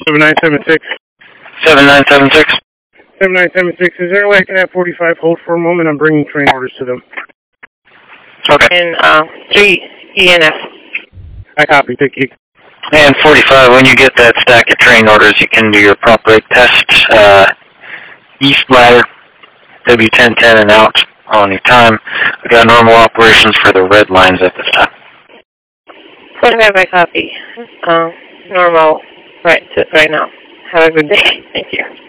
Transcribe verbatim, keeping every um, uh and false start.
seven nine seven six. seven nine seven six. seven nine seven six. Is there a way I can have forty-five hold for a moment? I'm bringing train orders to them. Okay. And uh, three E N F. I copy. Thank you. And forty-five, when you get that stack of train orders, you can do your prop brake test. Uh, east ladder, W ten ten and out on your time. We got normal operations for the red lines at this time. forty-five, I copy. Um, normal right, right now. Have a good day. Thank you.